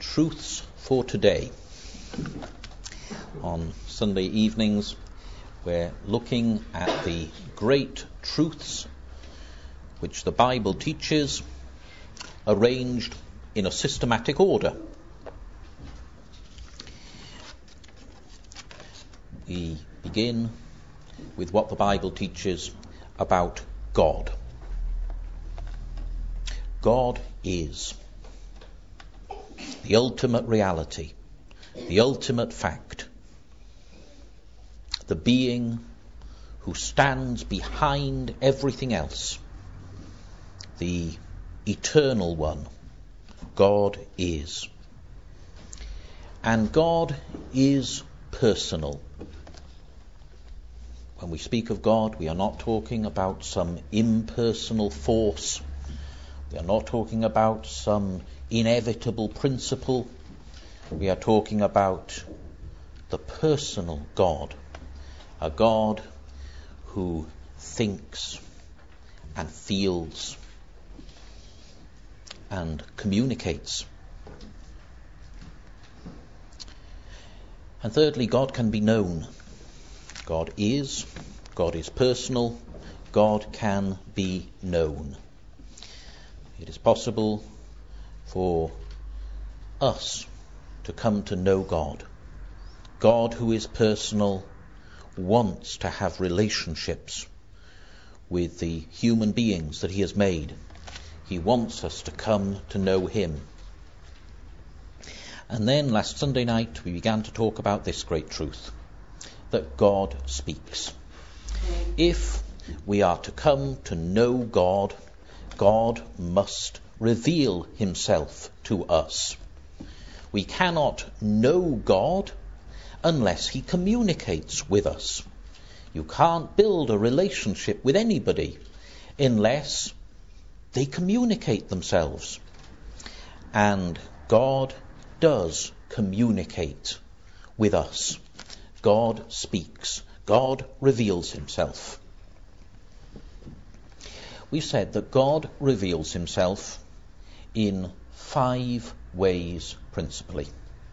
truths for today. On Sunday evenings, we're looking at the great truths which the Bible teaches, arranged in a systematic order. We begin with what the Bible teaches about God. God is the ultimate reality, the ultimate fact, the being who stands behind everything else, the eternal one. God is. And God is personal. When we speak of God, we are not talking about some impersonal force. We are not talking about some inevitable principle. We are talking about the personal God, a God who thinks and feels and communicates. And thirdly, God can be known. God is personal, God can be known. It is possible for us to come to know God. God, who is personal, wants to have relationships with the human beings that he has made. He wants us to come to know him. And then last Sunday night we began to talk about this great truth, that God speaks. If we are to come to know God, God must reveal himself to us. We cannot know God unless he communicates with us. You can't build a relationship with anybody unless they communicate themselves. And God does communicate with us. God speaks. God reveals himself. We said that God reveals himself in 5 ways principally.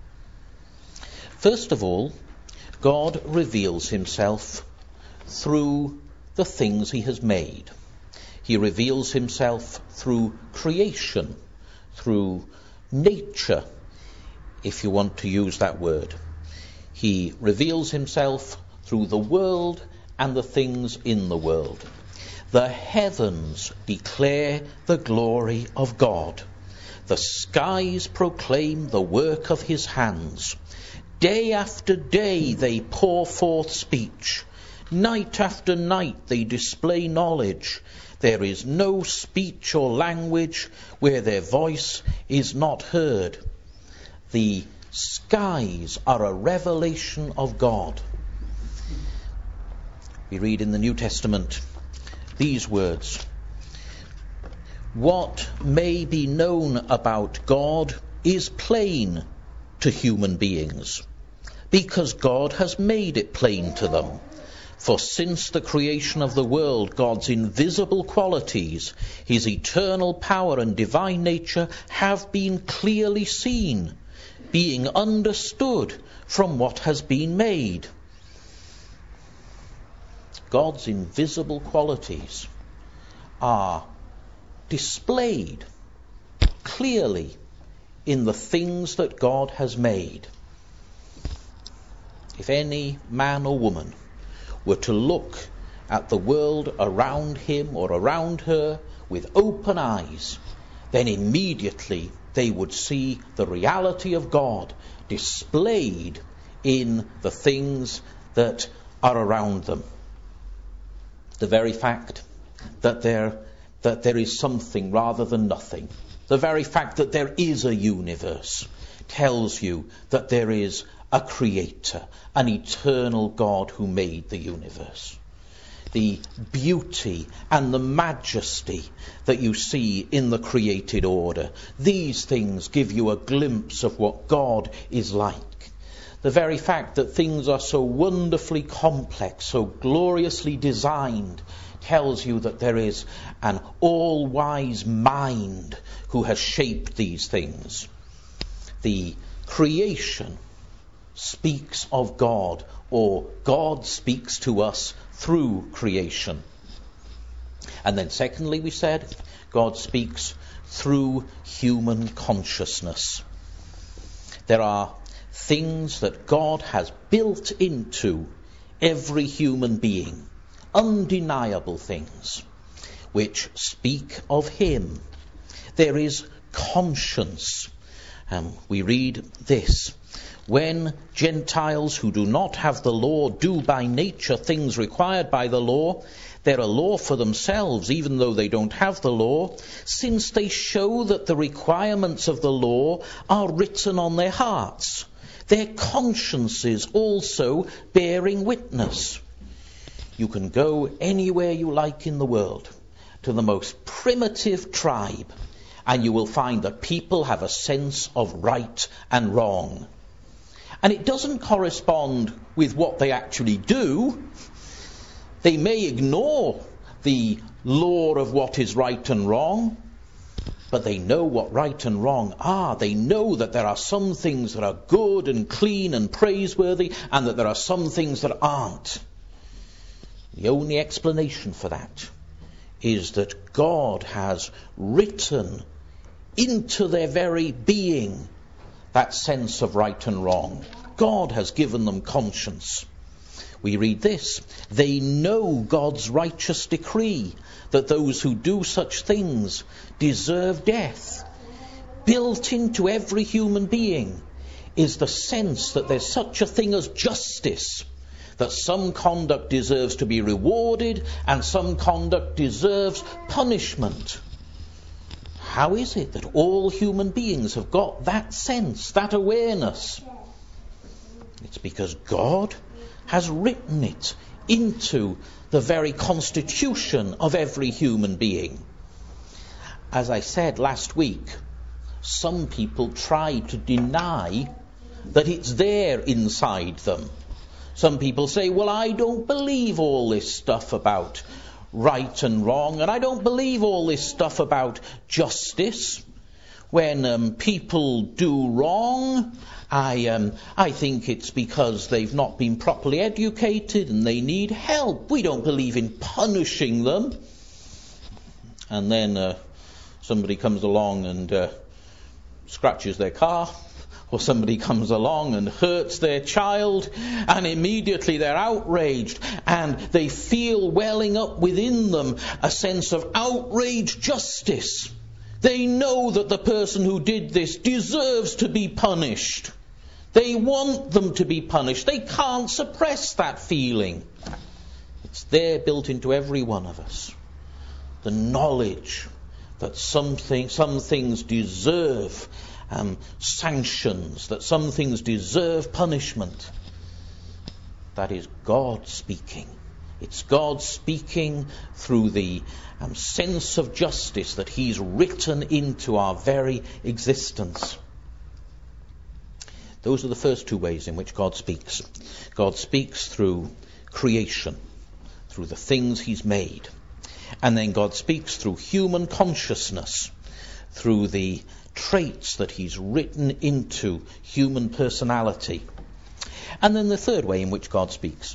First of all, God reveals himself through the things he has made. He reveals himself through creation, through nature, if you want to use that word. He reveals himself through the world and the things in the world. The heavens declare the glory of God. The skies proclaim the work of his hands. Day after day they pour forth speech. Night after night they display knowledge. There is no speech or language where their voice is not heard. The skies are a revelation of God. We read in the New Testament these words: what may be known about God is plain to human beings, because God has made it plain to them. For since the creation of the world, God's invisible qualities, his eternal power and divine nature, have been clearly seen, being understood from what has been made. God's invisible qualities are displayed clearly in the things that God has made. If any man or woman were to look at the world around him or around her with open eyes, then immediately they would see the reality of God displayed in the things that are around them. The very fact that there is something rather than nothing, the very fact that there is a universe, tells you that there is a creator, an eternal God who made the universe. The beauty and the majesty that you see in the created order, these things give you a glimpse of what God is like. The very fact that things are so wonderfully complex, so gloriously designed, tells you that there is an all-wise mind who has shaped these things. the creation speaks of God, or God speaks to us through creation. And then secondly, we said, God speaks through human consciousness. There are things that God has built into every human being, undeniable things, which speak of him. There is conscience. We read this: when Gentiles who do not have the law do by nature things required by the law, they're a law for themselves, even though they don't have the law, since they show that the requirements of the law are written on their hearts, their consciences also bearing witness. You can go anywhere you like in the world, to the most primitive tribe, and you will find that people have a sense of right and wrong. And it doesn't correspond with what they actually do. They may ignore the law of what is right and wrong, but they know what right and wrong are. They know that there are some things that are good and clean and praiseworthy, and that there are some things that aren't. The only explanation for that is that God has written into their very being that sense of right and wrong. God has given them conscience. We read this: they know God's righteous decree that those who do such things deserve death. Built into every human being is the sense that there's such a thing as justice, that some conduct deserves to be rewarded and some conduct deserves punishment. How is it that all human beings have got that sense, that awareness? It's because God has written it into the very constitution of every human being. As I said last week, some people try to deny that it's there inside them. Some people say, well, I don't believe all this stuff about right and wrong, and I don't believe all this stuff about justice. When people do wrong, I think it's because they've not been properly educated and they need help. We don't believe in punishing them. And then somebody comes along and scratches their car, or somebody comes along and hurts their child, and immediately they're outraged, and they feel welling up within them a sense of outraged justice. They know that the person who did this deserves to be punished. They want them to be punished. They can't suppress that feeling. It's there built into every one of us. The knowledge that some things deserve sanctions, that some things deserve punishment. That is God speaking. It's God speaking through the sense of justice that he's written into our very existence. Those are the first two ways in which God speaks. God speaks through creation, through the things he's made. And then God speaks through human consciousness, through the traits that he's written into human personality. And then the third way in which God speaks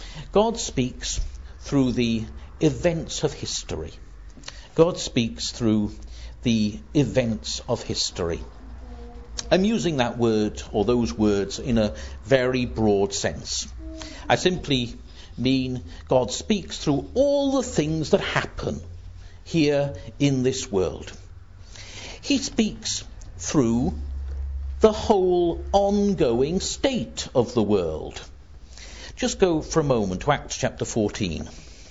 through the events of history. God speaks through the events of history. I'm using that word, or those words, in a very broad sense. I simply mean God speaks through all the things that happen here in this world. He speaks through the whole ongoing state of the world. Just go for a moment to Acts chapter 14.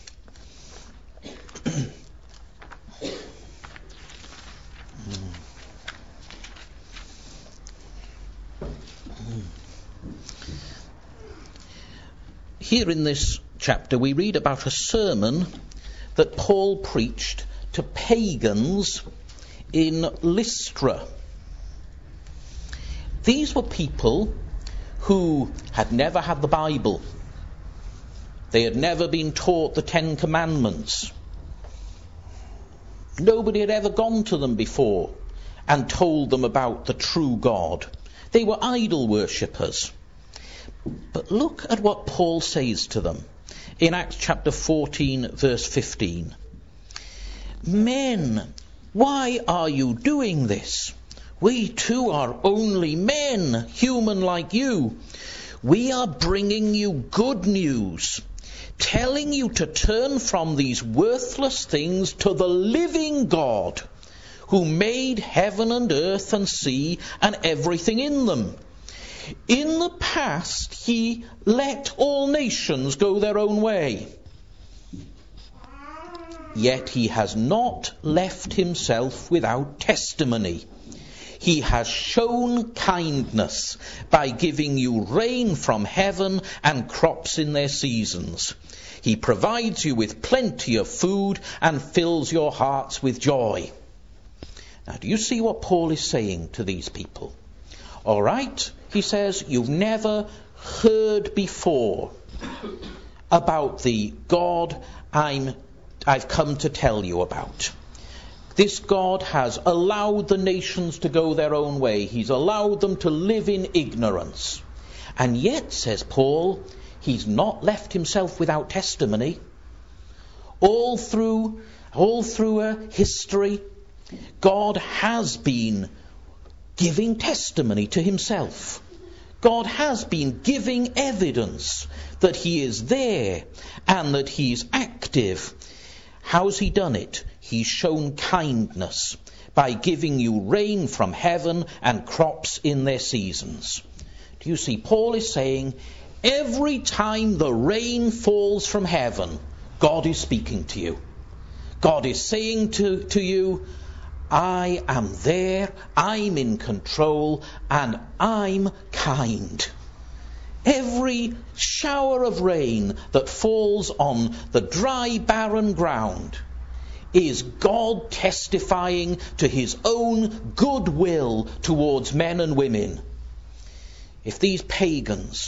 Here in this chapter we read about a sermon that Paul preached to pagans in Lystra. These were people who had never had the Bible. They had never been taught the Ten Commandments. Nobody had ever gone to them before and told them about the true God. They were idol worshippers. But look at what Paul says to them in Acts chapter 14, verse 15. Men, why are you doing this? We too are only men, human like you. We are bringing you good news, telling you to turn from these worthless things to the living God, who made heaven and earth and sea and everything in them. In the past, he let all nations go their own way. Yet he has not left himself without testimony. He has shown kindness by giving you rain from heaven and crops in their seasons. He provides you with plenty of food and fills your hearts with joy. Now, do you see what Paul is saying to these people? All right, he says, you've never heard before about the God I've come to tell you about. This God has allowed the nations to go their own way. He's allowed them to live in ignorance. And yet, says Paul, he's not left himself without testimony. All through history, God has been giving testimony to himself. God has been giving evidence that he is there and that he's active. How's he done it? He's shown kindness by giving you rain from heaven and crops in their seasons. Do you see? Paul is saying every time the rain falls from heaven, God is speaking to you. God is saying to you, I am there, I'm in control, and I'm kind. Every shower of rain that falls on the dry, barren ground is God testifying to his own goodwill towards men and women. If these pagans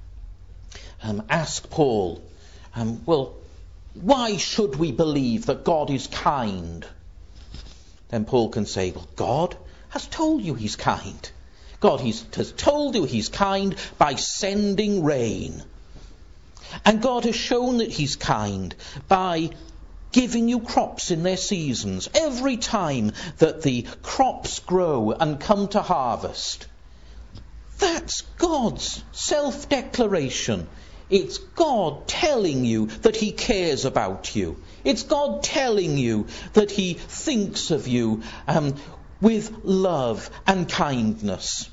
ask Paul, well, why should we believe that God is kind? Then Paul can say, well, God has told you he's kind. God has told you he's kind by sending rain. And God has shown that he's kind by giving you crops in their seasons. Every time that the crops grow and come to harvest, that's God's self-declaration. It's God telling you that he cares about you. It's God telling you that he thinks of you with love and kindness.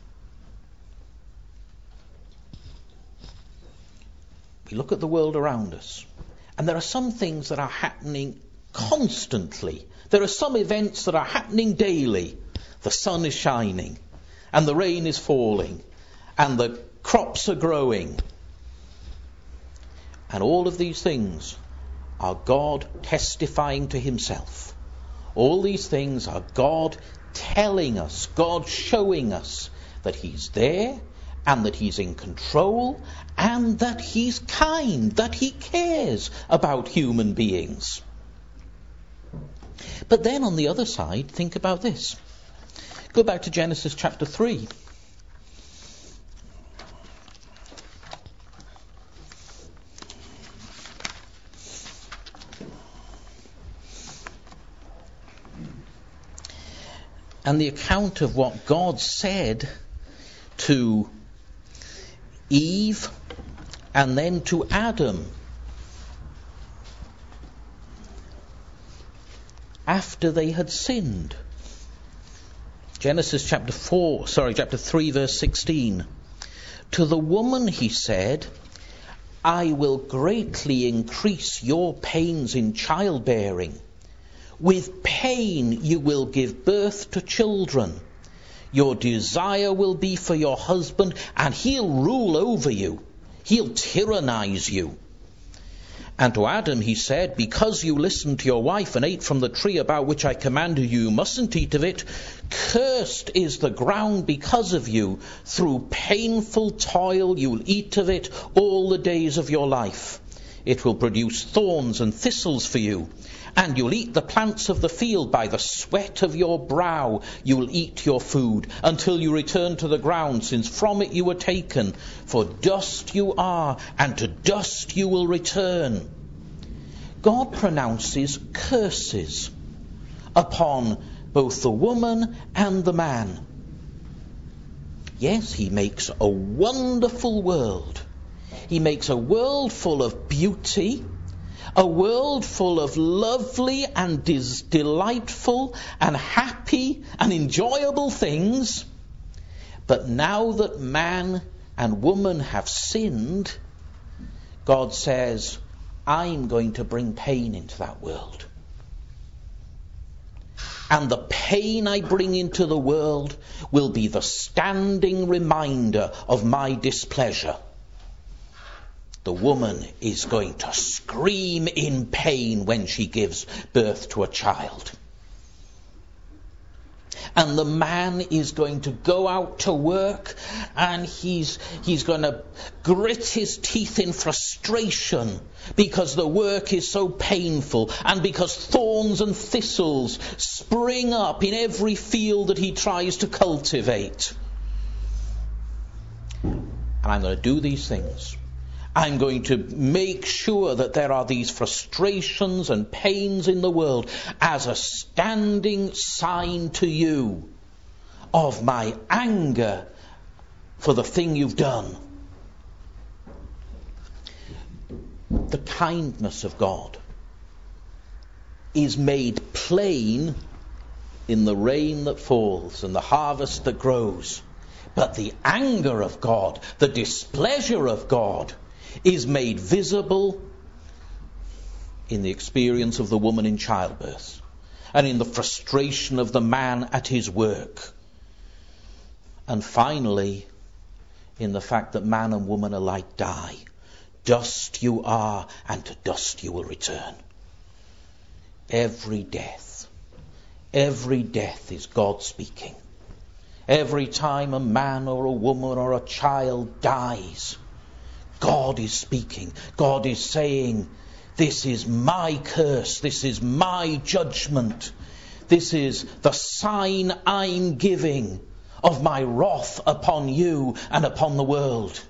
We look at the world around us, and there are some things that are happening constantly. There are some events that are happening daily. The sun is shining, and the rain is falling, and the crops are growing. And all of these things are God testifying to himself. All these things are God telling us, God showing us that he's there and that he's in control and that he's kind, that he cares about human beings. But then on the other side, think about this. Go back to Genesis chapter 3. And the account of what God said to Eve and then to Adam after they had sinned. Genesis chapter 3 verse 16. To the woman he said, I will greatly increase your pains in childbearing. With pain you will give birth to children. Your desire will be for your husband, and he'll rule over you. He'll tyrannize you. And to Adam he said, because you listened to your wife and ate from the tree about which I commanded you, you mustn't eat of it. Cursed is the ground because of you. Through painful toil you'll eat of it all the days of your life. It will produce thorns and thistles for you, and you'll eat the plants of the field. By the sweat of your brow you'll eat your food, until you return to the ground, since from it you were taken. For dust you are, and to dust you will return. God pronounces curses upon both the woman and the man. Yes, he makes a wonderful world. He makes a world full of beauty, a world full of lovely and delightful and happy and enjoyable things. But now that man and woman have sinned, God says, I'm going to bring pain into that world. And the pain I bring into the world will be the standing reminder of my displeasure. The woman is going to scream in pain when she gives birth to a child. And the man is going to go out to work, and he's going to grit his teeth in frustration because the work is so painful, and because thorns and thistles spring up in every field that he tries to cultivate. And I'm going to do these things. I'm going to make sure that there are these frustrations and pains in the world as a standing sign to you of my anger for the thing you've done. The kindness of God is made plain in the rain that falls and the harvest that grows. But the anger of God, the displeasure of God, is made visible in the experience of the woman in childbirth, and in the frustration of the man at his work, and finally in the fact that man and woman alike die. Dust you are, and to dust you will return. Every death is God speaking. Every time a man or a woman or a child dies, God is speaking. God is saying, this is my curse. This is my judgment. This is the sign I'm giving of my wrath upon you and upon the world.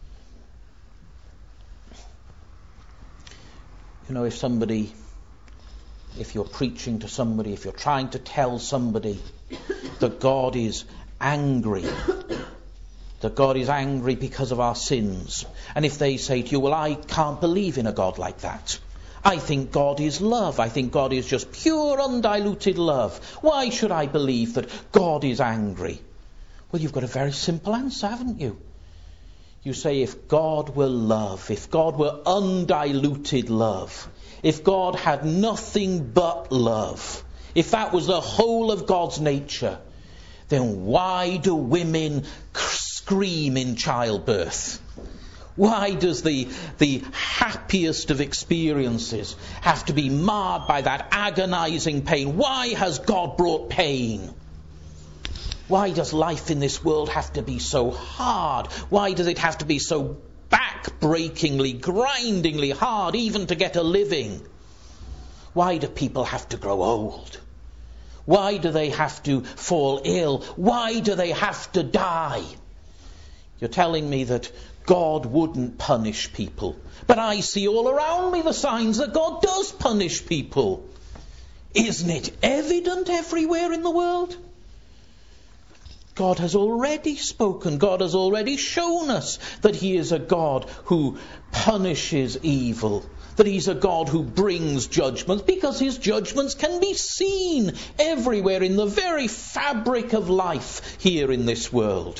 You know, if you're preaching to somebody, if you're trying to tell somebody that God is angry, that God is angry because of our sins, and if they say to you, well, I can't believe in a God like that. I think God is love. I think God is just pure, undiluted love. Why should I believe that God is angry? Well, you've got a very simple answer, haven't you? You say, if God were love, if God were undiluted love, if God had nothing but love, if that was the whole of God's nature, then why do women scream in childbirth? Why does the happiest of experiences have to be marred by that agonizing pain? Why has God brought pain? Why does life in this world have to be so hard? Why does it have to be so back-breakingly, grindingly hard even to get a living? Why do people have to grow old? Why do they have to fall ill? Why do they have to die? You're telling me that God wouldn't punish people. But I see all around me the signs that God does punish people. Isn't it evident everywhere in the world? God has already spoken. God has already shown us that he is a God who punishes evil. That he's a God who brings judgments, because his judgments can be seen everywhere in the very fabric of life here in this world.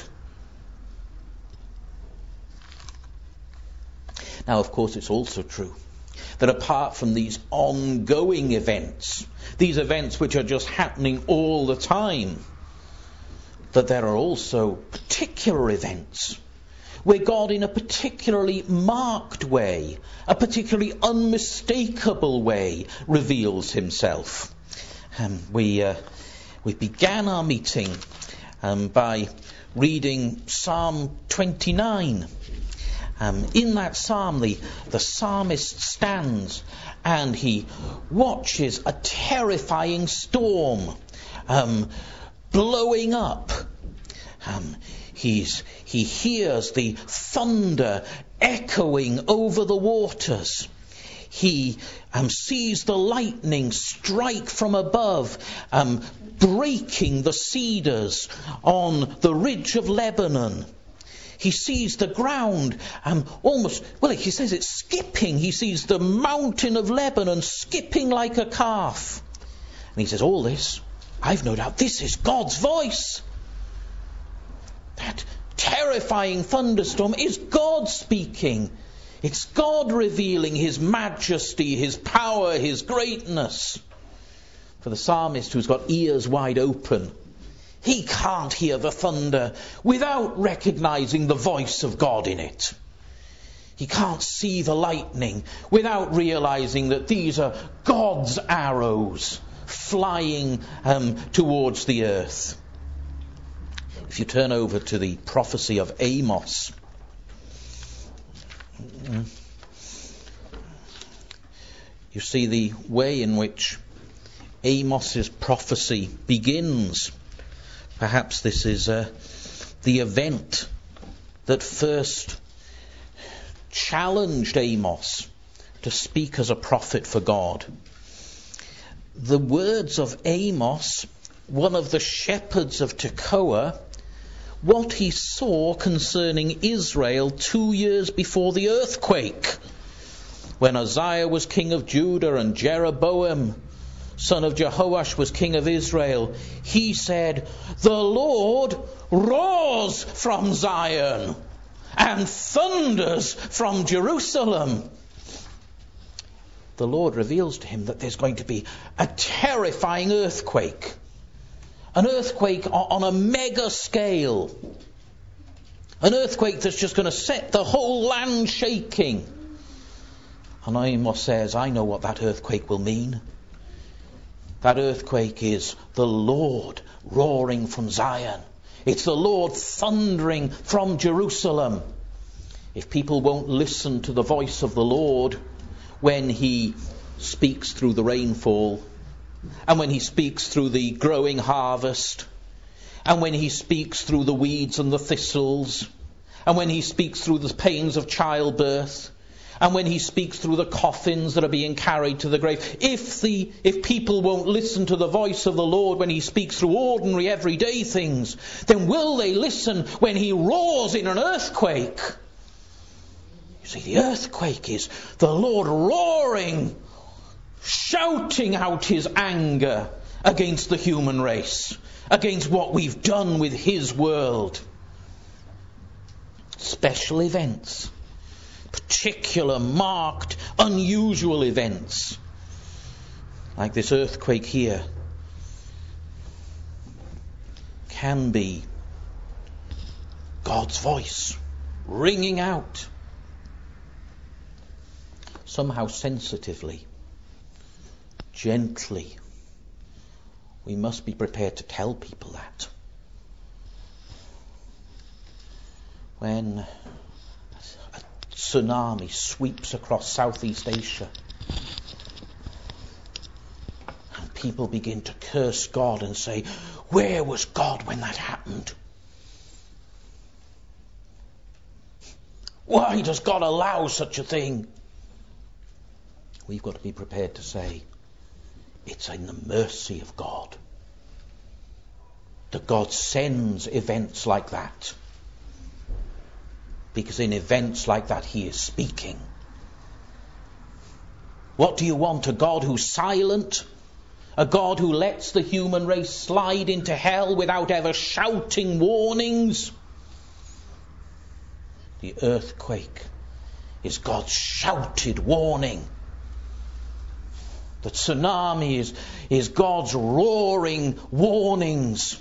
Now, of course, it's also true that apart from these ongoing events, these events which are just happening all the time, that there are also particular events where God in a particularly marked way, a particularly unmistakable way, reveals himself. We began our meeting by reading Psalm 29. In that psalm, the psalmist stands and he watches a terrifying storm blowing up. He hears the thunder echoing over the waters. He sees the lightning strike from above, breaking the cedars on the ridge of Lebanon. He sees the ground he says it's skipping. He sees the mountain of Lebanon skipping like a calf. And he says, all this, I've no doubt, this is God's voice. That terrifying thunderstorm is God speaking. It's God revealing his majesty, his power, his greatness. For the psalmist who's got ears wide open, he can't hear the thunder without recognizing the voice of God in it. He can't see the lightning without realizing that these are God's arrows flying towards the earth. If you turn over to the prophecy of Amos, you see the way in which Amos's prophecy begins. Perhaps this is the event that first challenged Amos to speak as a prophet for God. The words of Amos, one of the shepherds of Tekoa, what he saw concerning Israel 2 years before the earthquake, when Uzziah was king of Judah and Jeroboam, son of Jehoash, was king of Israel. He said, the Lord roars from Zion and thunders from Jerusalem. The Lord reveals to him that there's going to be a terrifying earthquake. An earthquake on a mega scale. An earthquake that's just going to set the whole land shaking. And Amos says, I know what that earthquake will mean. That earthquake is the Lord roaring from Zion. It's the Lord thundering from Jerusalem. If people won't listen to the voice of the Lord when he speaks through the rainfall, and when he speaks through the growing harvest, and when he speaks through the weeds and the thistles, and when he speaks through the pains of childbirth, and when he speaks through the coffins that are being carried to the grave, if people won't listen to the voice of the Lord when he speaks through ordinary everyday things, then will they listen when he roars in an earthquake? You see, the earthquake is the Lord roaring, shouting out his anger against the human race, against what we've done with his world. Special events, particular, marked, unusual events, like this earthquake here, can be God's voice ringing out, somehow sensitively, gently. We must be prepared to tell people that. When a tsunami sweeps across Southeast Asia and people begin to curse God and say, where was God when that happened? Why does God allow such a thing? We've got to be prepared to say, it's in the mercy of God that God sends events like that. Because in events like that, he is speaking. What do you want? A God who's silent? A God who lets the human race slide into hell without ever shouting warnings? The earthquake is God's shouted warning. The tsunami is God's roaring warnings.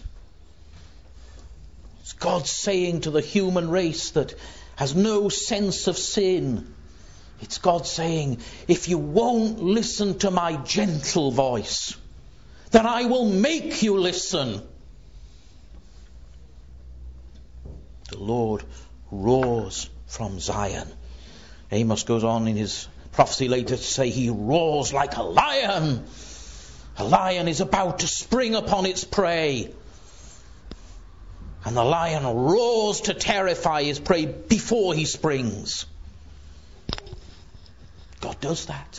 It's God saying to the human race that has no sense of sin. It's God saying, if you won't listen to my gentle voice, then I will make you listen. The Lord roars from Zion. Amos goes on in his prophecy later to say he roars like a lion. A lion is about to spring upon its prey. And the lion roars to terrify his prey before he springs. God does that.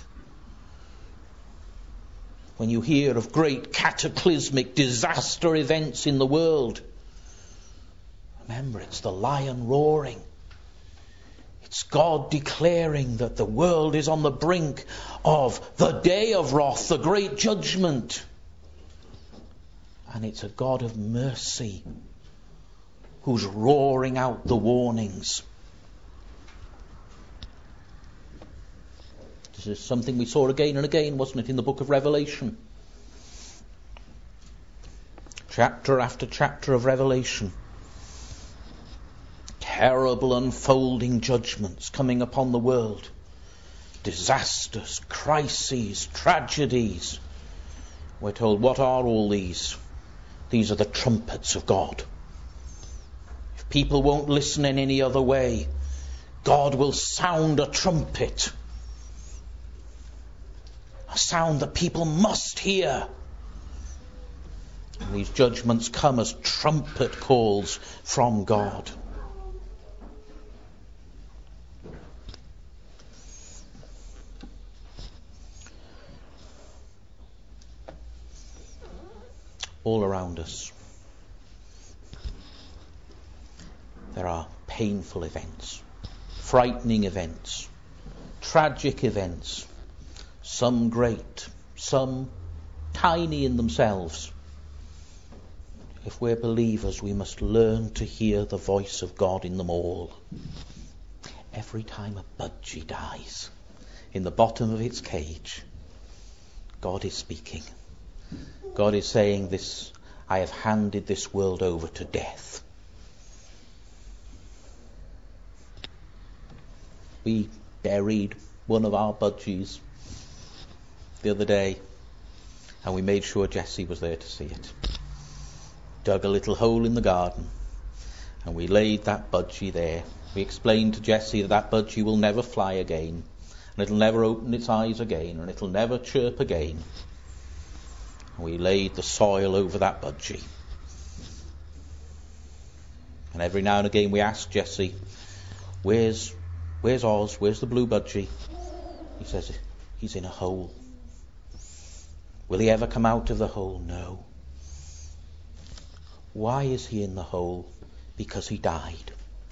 When you hear of great cataclysmic disaster events in the world, remember, it's the lion roaring. It's God declaring that the world is on the brink of the day of wrath, the great judgment. And it's a God of mercy who's roaring out the warnings. This is something we saw again and again, wasn't it, in the book of Revelation? Chapter after chapter of Revelation. Terrible unfolding judgments coming upon the world. Disasters, crises, tragedies. We're told, what are all these? These are the trumpets of God. If people won't listen in any other way, God will sound a trumpet. A sound that people must hear. And these judgments come as trumpet calls from God. All around us, there are painful events, frightening events, tragic events, some great, some tiny in themselves. If we're believers, we must learn to hear the voice of God in them all. Every time a budgie dies in the bottom of its cage, God is speaking. God is saying this, I have handed this world over to death. We buried one of our budgies the other day, and we made sure Jessie was there to see it. Dug a little hole in the garden, and we laid that budgie there. We explained to Jessie that budgie will never fly again, and it'll never open its eyes again, and it'll never chirp again. We laid the soil over that budgie. And every now and again we ask Jessie, where's Oz? Where's the blue budgie? He says, he's in a hole. Will he ever come out of the hole? No. Why is he in the hole? Because he died.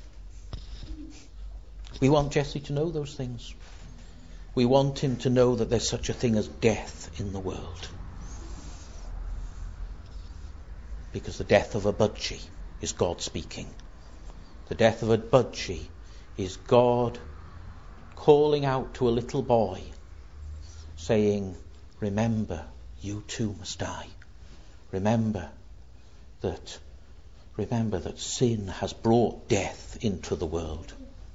We want Jessie to know those things. We want him to know that there's such a thing as death in the world. Because the death of a budgie is God speaking. The death of a budgie is God calling out to a little boy, saying, remember, you too must die. Remember that sin has brought death into the world.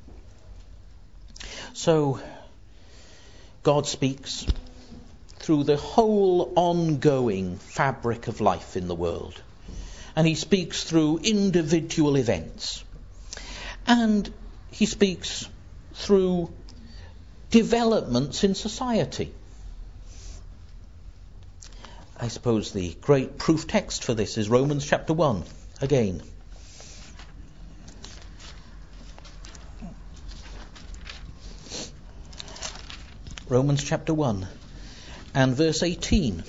So, God speaks through the whole ongoing fabric of life in the world. And he speaks through individual events. And he speaks through developments in society. I suppose the great proof text for this is Romans chapter 1, again. Romans chapter 1 and verse 18.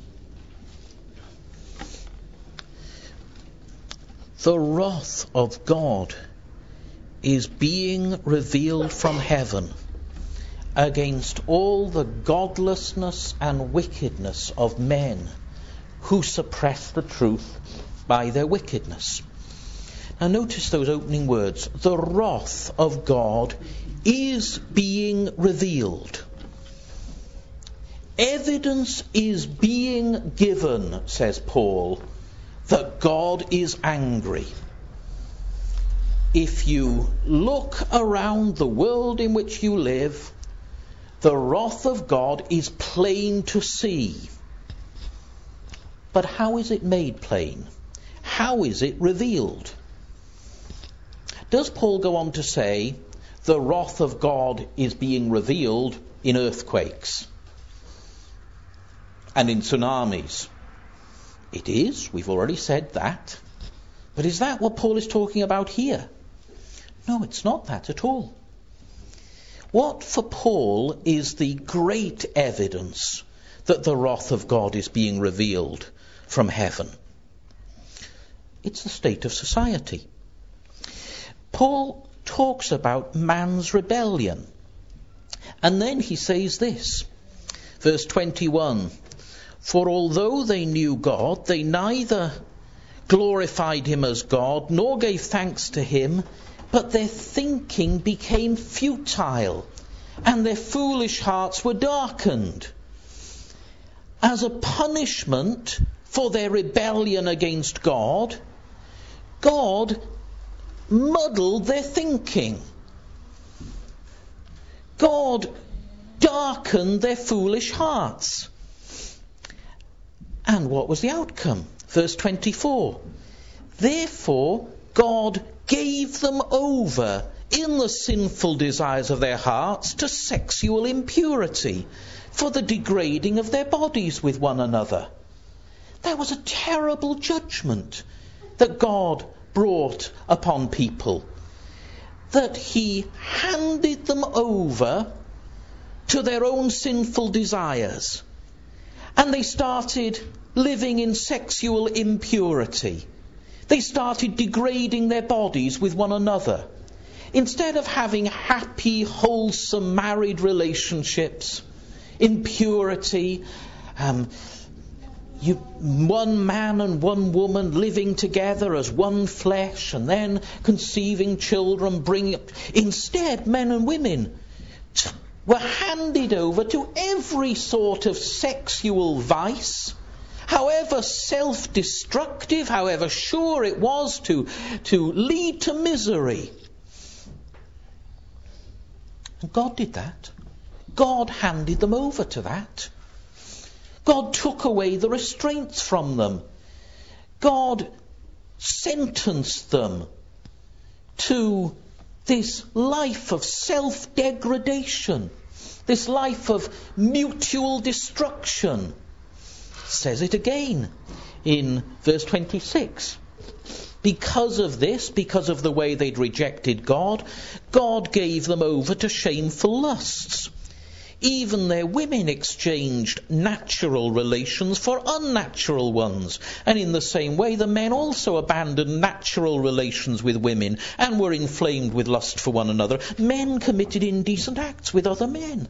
The wrath of God is being revealed from heaven against all the godlessness and wickedness of men who suppress the truth by their wickedness. Now notice those opening words. The wrath of God is being revealed. Evidence is being given, says Paul, that God is angry. If you look around the world in which you live, the wrath of God is plain to see. But how is it made plain? How is it revealed? Does Paul go on to say the wrath of God is being revealed in earthquakes and in tsunamis. It is, we've already said that. But is that what Paul is talking about here? No, it's not that at all. What for Paul is the great evidence that the wrath of God is being revealed from heaven? It's the state of society. Paul talks about man's rebellion. And then he says this, verse 21, "For although they knew God, they neither glorified him as God, nor gave thanks to him, but their thinking became futile, and their foolish hearts were darkened." As a punishment for their rebellion against God, God muddled their thinking. God darkened their foolish hearts. And what was the outcome? Verse 24. "Therefore God gave them over in the sinful desires of their hearts to sexual impurity, for the degrading of their bodies with one another." That was a terrible judgment that God brought upon people, that he handed them over to their own sinful desires, and they started living in sexual impurity. They started degrading their bodies with one another. Instead of having happy, wholesome married relationships in purity, one man and one woman living together as one flesh, and then conceiving children, instead men and women were handed over to every sort of sexual vice, however self-destructive, however sure it was to lead to misery. And God did that. God handed them over to that. God took away the restraints from them. God sentenced them to this life of self-degradation, this life of mutual destruction. It says it again in verse 26. Because of this, because of the way they'd rejected God, God gave them over to shameful lusts. Even their women exchanged natural relations for unnatural ones. And in the same way, the men also abandoned natural relations with women and were inflamed with lust for one another. Men committed indecent acts with other men.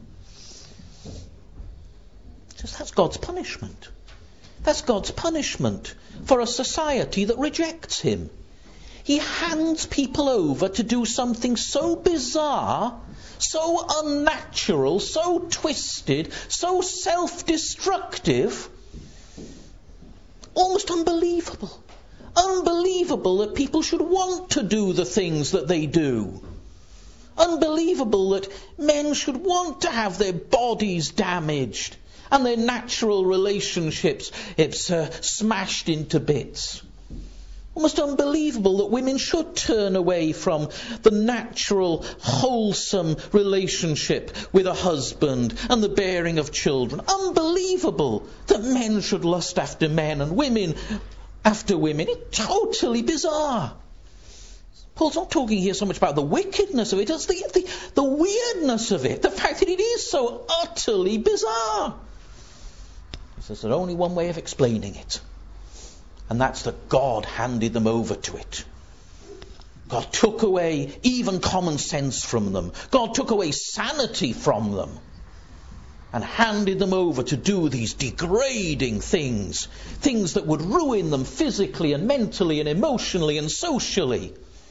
That's God's punishment. That's God's punishment for a society that rejects him. He hands people over to do something so bizarre, so unnatural, so twisted, so self-destructive, almost unbelievable. Unbelievable that people should want to do the things that they do. Unbelievable that men should want to have their bodies damaged and their natural relationships smashed into bits. Almost unbelievable that women should turn away from the natural, wholesome relationship with a husband and the bearing of children. Unbelievable that men should lust after men and women after women. It's totally bizarre. Paul's not talking here so much about the wickedness of it as the weirdness of it. The fact that it is so utterly bizarre. There's only one way of explaining it. And that's that God handed them over to it. God took away even common sense from them. God took away sanity from them. And handed them over to do these degrading things. Things that would ruin them physically and mentally and emotionally and socially.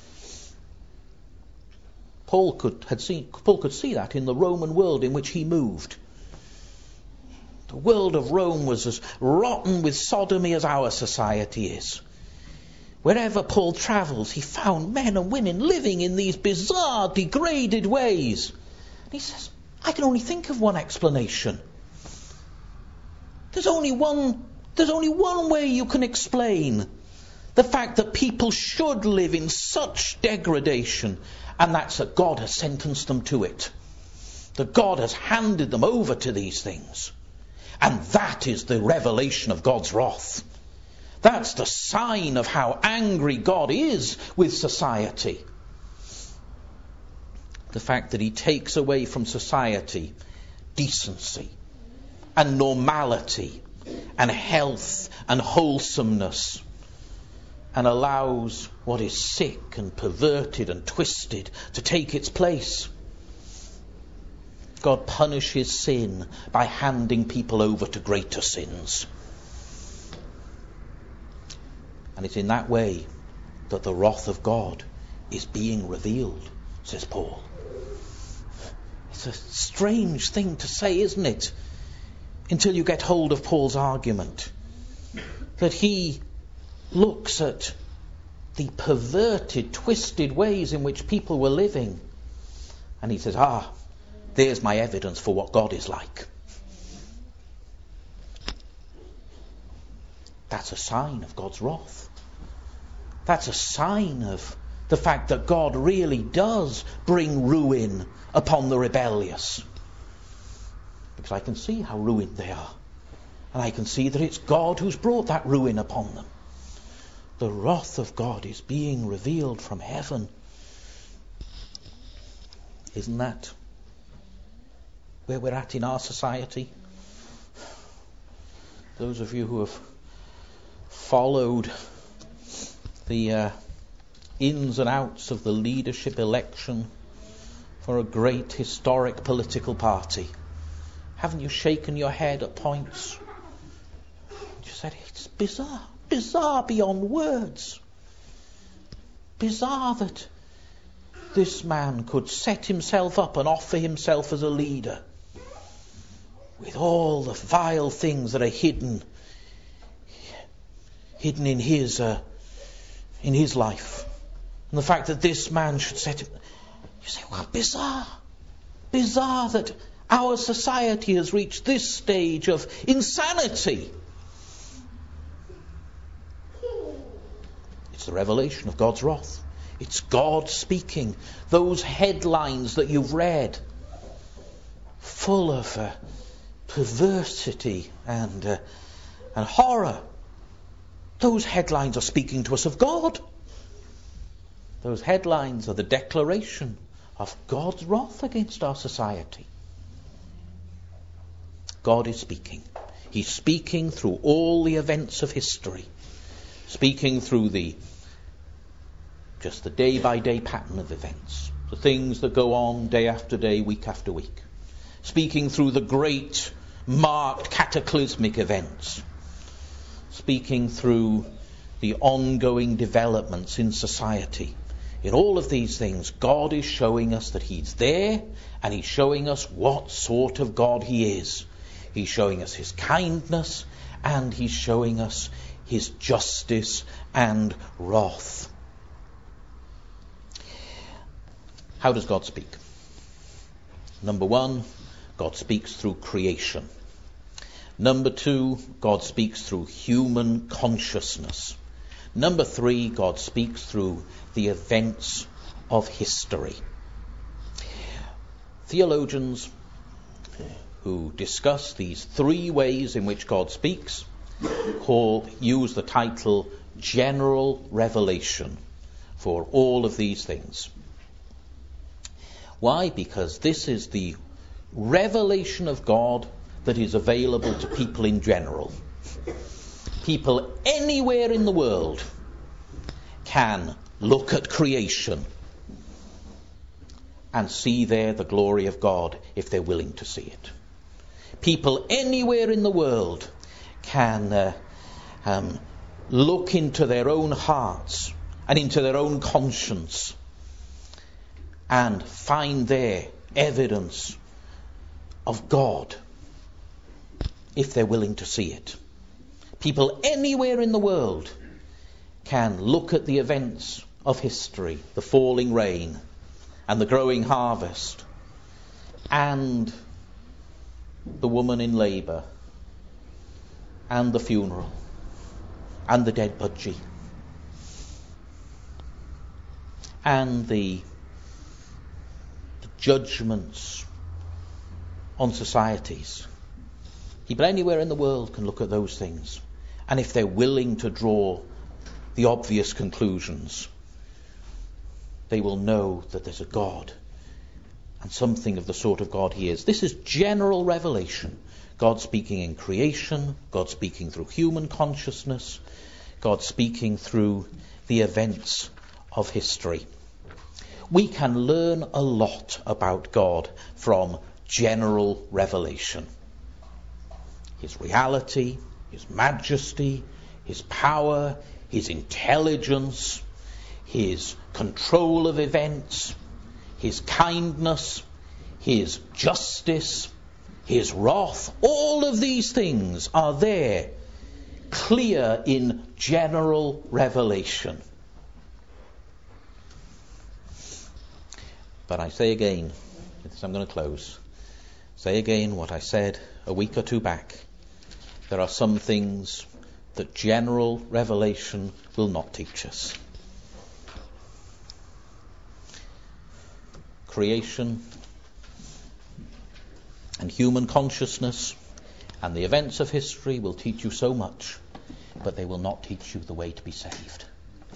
Paul could see that in the Roman world in which he moved. The world of Rome was as rotten with sodomy as our society is. Wherever Paul travels, he found men and women living in these bizarre, degraded ways. And he says, I can only think of one explanation. There's only one way you can explain The fact that people should live in such degradation, and that's that God has sentenced them to it. That God has handed them over to these things. And that is the revelation of God's wrath. That's the sign of how angry God is with society. The fact that he takes away from society decency and normality and health and wholesomeness, and allows what is sick and perverted and twisted to take its place. God punishes sin by handing people over to greater sins. And it's in that way that the wrath of God is being revealed, says Paul. It's a strange thing to say, isn't it? Until you get hold of Paul's argument. That he looks at the perverted, twisted ways in which people were living. And he says, there's my evidence for what God is like. That's a sign of God's wrath. That's a sign of the fact that God really does bring ruin upon the rebellious. Because I can see how ruined they are. And I can see that it's God who's brought that ruin upon them. The wrath of God is being revealed from heaven. Isn't that where we're at in our society? Those of you who have followed the ins and outs of the leadership election for a great historic political party, haven't you shaken your head at points? You said, it's bizarre. Bizarre beyond words. Bizarre that this man could set himself up and offer himself as a leader with all the vile things that are hidden in his life. And the fact that this man should set him... You say, well, bizarre. Bizarre that our society has reached this stage of insanity. It's the revelation of God's wrath. It's God speaking. Those headlines that you've read, full of perversity and horror, those headlines are speaking to us of God. Those headlines are the declaration of God's wrath against our society. God is speaking. He's speaking through all the events of history. Speaking through just the day-by-day pattern of events. The things that go on day after day, week after week. Speaking through the great, marked, cataclysmic events. Speaking through the ongoing developments in society. In all of these things, God is showing us that He's there, and He's showing us what sort of God He is. He's showing us His kindness, and He's showing us His justice and wrath. How does God speak? Number one, God speaks through creation. Number two, God speaks through human consciousness. Number three, God speaks through the events of history. Theologians who discuss these three ways in which God speaks use the title general revelation for all of these things. Why? Because this is the revelation of God that is available to people in general. People anywhere in the world can look at creation and see there the glory of God if they're willing to see it. People anywhere in the world can look into their own hearts and into their own conscience and find there evidence of God if they're willing to see it. People anywhere in the world can look at the events of history, the falling rain and the growing harvest and the woman in labour and the funeral and the dead budgie and the judgments on societies. People anywhere in the world can look at those things, and if they're willing to draw the obvious conclusions, they will know that there's a God, and something of the sort of God he is. This is general revelation. God speaking in creation, God speaking through human consciousness, God speaking through the events of history. We can learn a lot about God from general revelation. His reality, his majesty, his power, his intelligence, his control of events, his kindness, his justice, his wrath. All of these things are there, clear in general revelation. But I say again, I'm going to close, say again what I said a week or two back. There are some things that general revelation will not teach us. Creation and human consciousness and the events of history will teach you so much, but they will not teach you the way to be saved.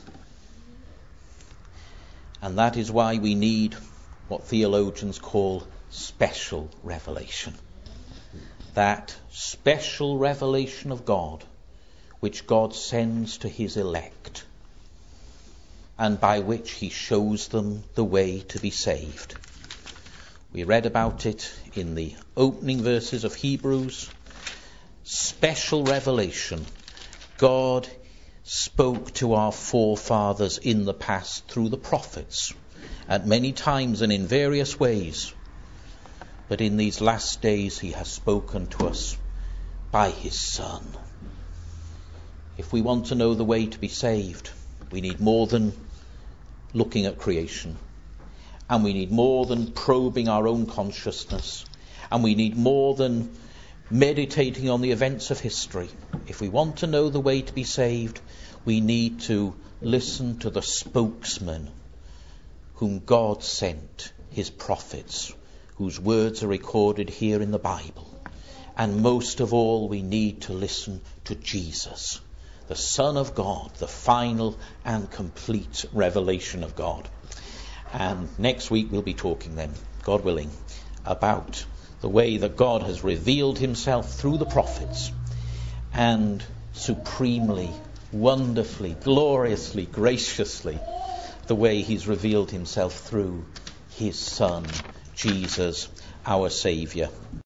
And that is why we need what theologians call special revelation. That special revelation of God which God sends to his elect, and by which he shows them the way to be saved. We read about it in the opening verses of Hebrews. Special revelation. God spoke to our forefathers in the past through the prophets at many times and in various ways. But in these last days he has spoken to us by his Son. If we want to know the way to be saved, we need more than looking at creation. And we need more than probing our own consciousness. And we need more than meditating on the events of history. If we want to know the way to be saved, we need to listen to the spokesman whom God sent, his prophets, whose words are recorded here in the Bible. And most of all, we need to listen to Jesus, the Son of God, the final and complete revelation of God. And next week we'll be talking then, God willing, about the way that God has revealed himself through the prophets, and supremely, wonderfully, gloriously, graciously, the way he's revealed himself through his Son, Jesus, our Saviour.